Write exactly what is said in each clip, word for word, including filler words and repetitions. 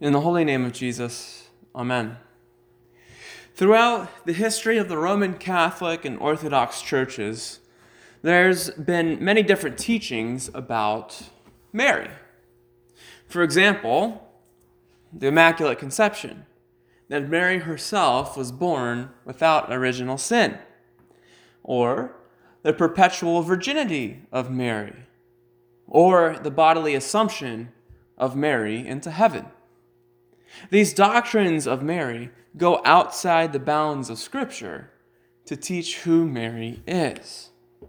In the holy name of Jesus, Amen. Throughout the history of the Roman Catholic and Orthodox churches, there's been many different teachings about Mary. For example, the Immaculate Conception, that Mary herself was born without original sin, or the perpetual virginity of Mary, or the bodily assumption of Mary into heaven. These doctrines of Mary go outside the bounds of Scripture to teach who Mary is.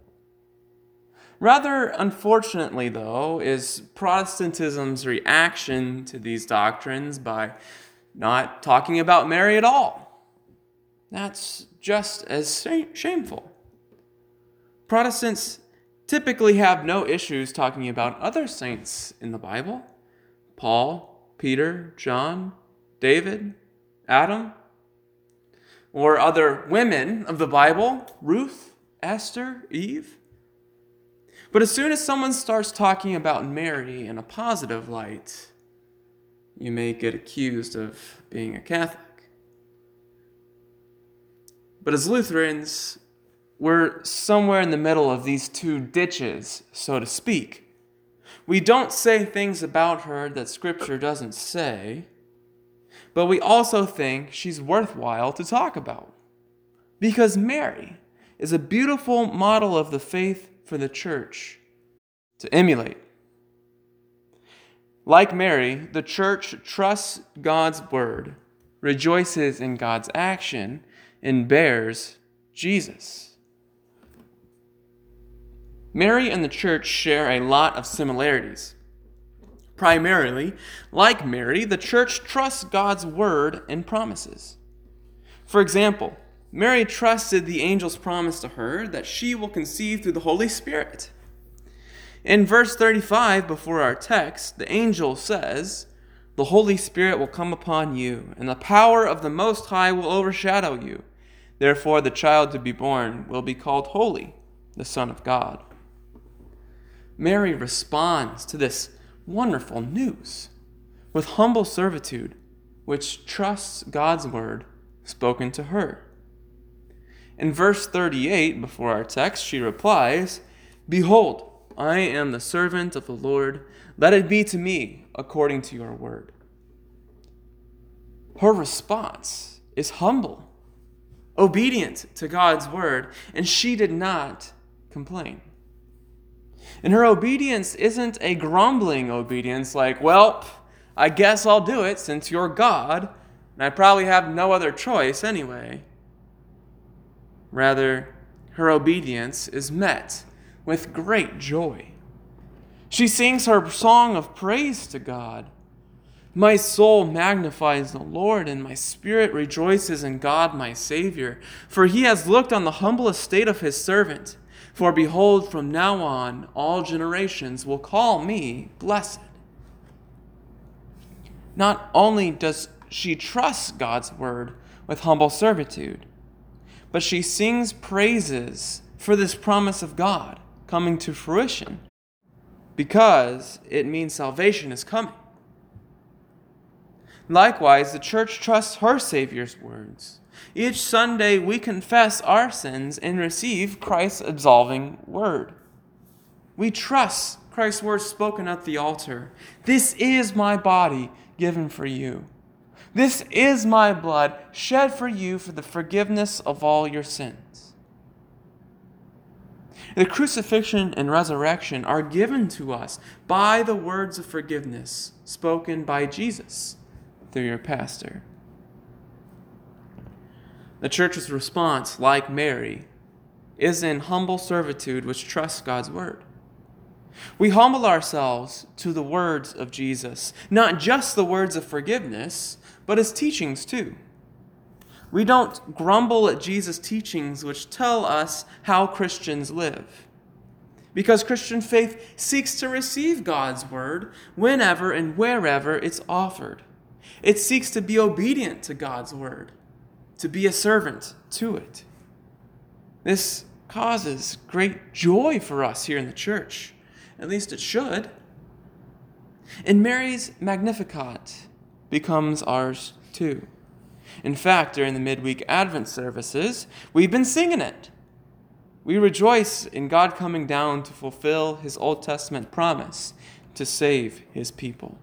Rather unfortunately, though, is Protestantism's reaction to these doctrines by not talking about Mary at all. That's just as shameful. Protestants typically have no issues talking about other saints in the Bible: Paul, Peter, John, David, Adam, or other women of the Bible, Ruth, Esther, Eve. But as soon as someone starts talking about Mary in a positive light, you may get accused of being a Catholic. But as Lutherans, we're somewhere in the middle of these two ditches, so to speak. We don't say things about her that Scripture doesn't say, but we also think she's worthwhile to talk about, because Mary is a beautiful model of the faith for the church to emulate. Like Mary, the church trusts God's word, rejoices in God's action, and bears Jesus. Mary and the church share a lot of similarities. Primarily, like Mary, the church trusts God's word and promises. For example, Mary trusted the angel's promise to her that she will conceive through the Holy Spirit. In verse thirty-five, before our text, the angel says, "The Holy Spirit will come upon you, and the power of the Most High will overshadow you. Therefore, the child to be born will be called Holy, the Son of God." Mary responds to this wonderful news with humble servitude, which trusts God's word spoken to her. In verse thirty-eight, before our text, she replies, "Behold, I am the servant of the Lord. Let it be to me according to your word." Her response is humble, obedient to God's word, and she did not complain. And her obedience isn't a grumbling obedience like, "Well, I guess I'll do it since you're God, and I probably have no other choice anyway." Rather, her obedience is met with great joy. She sings her song of praise to God. "My soul magnifies the Lord, and my spirit rejoices in God my Savior, for he has looked on the humble estate of his servant. For behold, from now on, all generations will call me blessed." Not only does she trust God's word with humble servitude, but she sings praises for this promise of God coming to fruition, because it means salvation is coming. Likewise, the church trusts her Savior's words. Each Sunday, we confess our sins and receive Christ's absolving word. We trust Christ's word spoken at the altar. "This is my body given for you. This is my blood shed for you for the forgiveness of all your sins." The crucifixion and resurrection are given to us by the words of forgiveness spoken by Jesus through your pastor. The church's response, like Mary, is in humble servitude which trusts God's word. We humble ourselves to the words of Jesus, not just the words of forgiveness, but his teachings too. We don't grumble at Jesus' teachings which tell us how Christians live, because Christian faith seeks to receive God's word whenever and wherever it's offered. It seeks to be obedient to God's word, to be a servant to it. This causes great joy for us here in the church. At least it should. In Mary's Magnificat, becomes ours too. In fact, during the midweek Advent services, we've been singing it. We rejoice in God coming down to fulfill his Old Testament promise to save his people.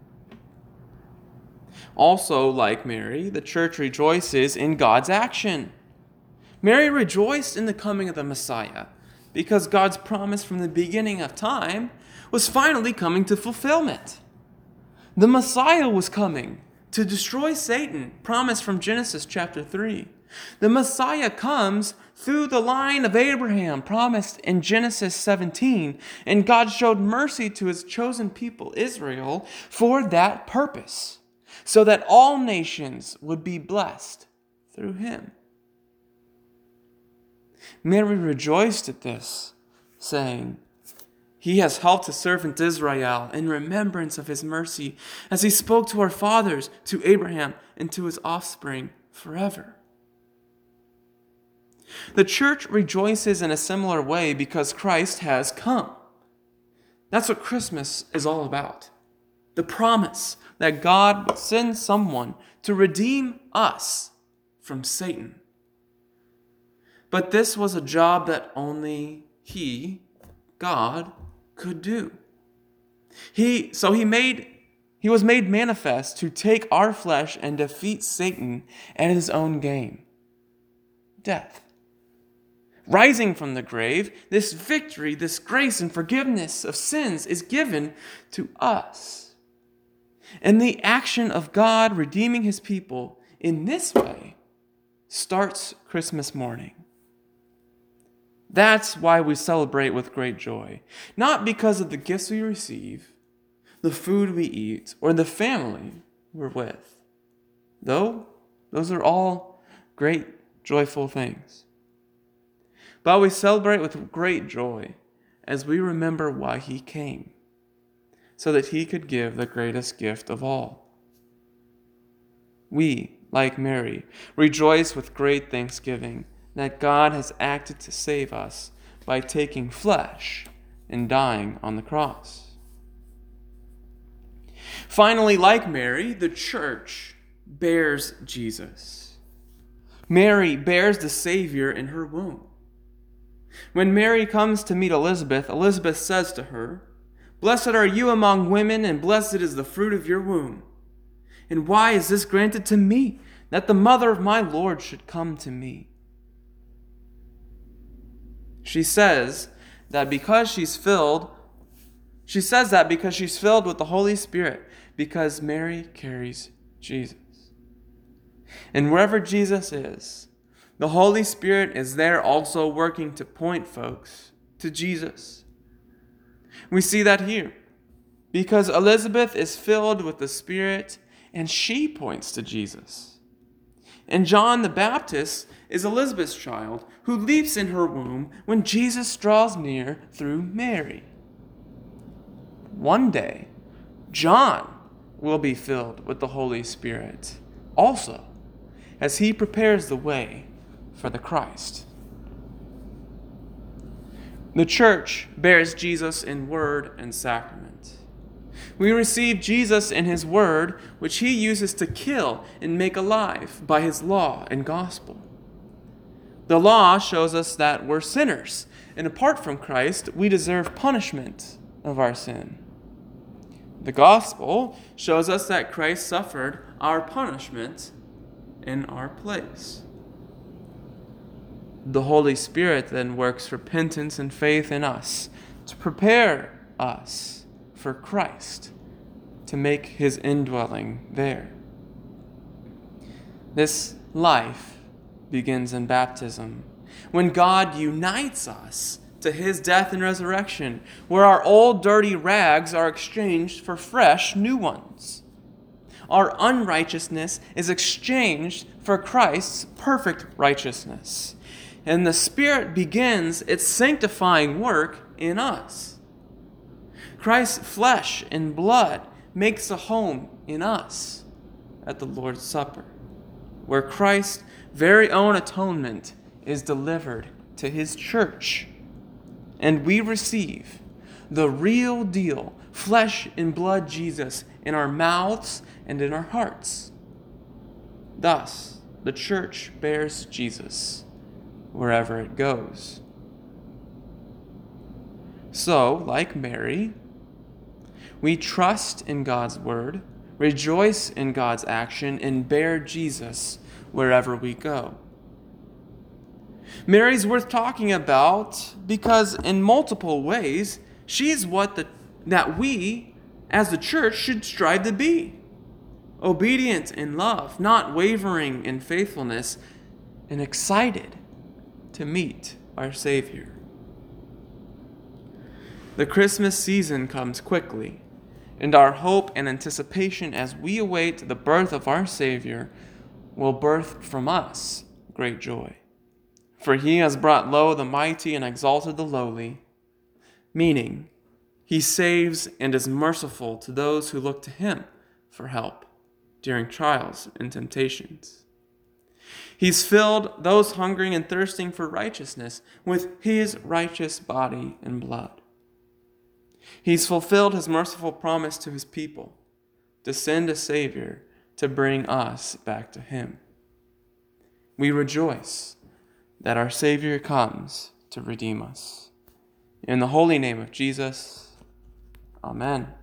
Also, like Mary, the church rejoices in God's action. Mary rejoiced in the coming of the Messiah because God's promise from the beginning of time was finally coming to fulfillment. The Messiah was coming to destroy Satan, promised from Genesis chapter three. The Messiah comes through the line of Abraham, promised in Genesis seventeen, and God showed mercy to his chosen people, Israel, for that purpose, so that all nations would be blessed through him. Mary rejoiced at this, saying, "He has helped his servant Israel in remembrance of his mercy, as he spoke to our fathers, to Abraham, and to his offspring forever." The church rejoices in a similar way because Christ has come. That's what Christmas is all about. The promise that God would send someone to redeem us from Satan. But this was a job that only he, God, could do. He, so he made, he was made manifest to take our flesh and defeat Satan at his own game, death. Rising from the grave, this victory, this grace and forgiveness of sins is given to us. And the action of God redeeming his people in this way starts Christmas morning. That's why we celebrate with great joy. Not because of the gifts we receive, the food we eat, or the family we're with. Though those are all great, joyful things. But we celebrate with great joy as we remember why he came, so that he could give the greatest gift of all. We, like Mary, rejoice with great thanksgiving that God has acted to save us by taking flesh and dying on the cross. Finally, like Mary, the church bears Jesus. Mary bears the Savior in her womb. When Mary comes to meet Elizabeth, Elizabeth says to her, "Blessed are you among women, and blessed is the fruit of your womb. And why is this granted to me, that the mother of my Lord should come to me?" She says that because she's filled, she says that because she's filled with the Holy Spirit, because Mary carries Jesus. And wherever Jesus is, the Holy Spirit is there also working to point folks to Jesus. We see that here, because Elizabeth is filled with the Spirit and she points to Jesus. And John the Baptist is Elizabeth's child who leaps in her womb when Jesus draws near through Mary. One day, John will be filled with the Holy Spirit also, as he prepares the way for the Christ. The church bears Jesus in word and sacrament. We receive Jesus in his word, which he uses to kill and make alive by his law and gospel. The law shows us that we're sinners, and apart from Christ, we deserve punishment of our sin. The gospel shows us that Christ suffered our punishment in our place. The Holy Spirit then works repentance and faith in us to prepare us for Christ, to make his indwelling there. This life begins in baptism, when God unites us to his death and resurrection, where our old dirty rags are exchanged for fresh new ones. Our unrighteousness is exchanged for Christ's perfect righteousness. And the Spirit begins its sanctifying work in us. Christ's flesh and blood makes a home in us at the Lord's Supper, where Christ's very own atonement is delivered to his church, and we receive the real deal, flesh and blood Jesus in our mouths and in our hearts. Thus, the church bears Jesus wherever it goes. So, like Mary, we trust in God's word, rejoice in God's action, and bear Jesus wherever we go. Mary's worth talking about because in multiple ways, she's what the, that we, as the church, should strive to be. Obedient in love, not wavering in faithfulness, and excited to meet our Savior. The Christmas season comes quickly, and our hope and anticipation as we await the birth of our Savior will birth from us great joy. For he has brought low the mighty and exalted the lowly, meaning he saves and is merciful to those who look to him for help during trials and temptations. He's filled those hungering and thirsting for righteousness with his righteous body and blood. He's fulfilled his merciful promise to his people to send a Savior to bring us back to him. We rejoice that our Savior comes to redeem us. In the holy name of Jesus, amen.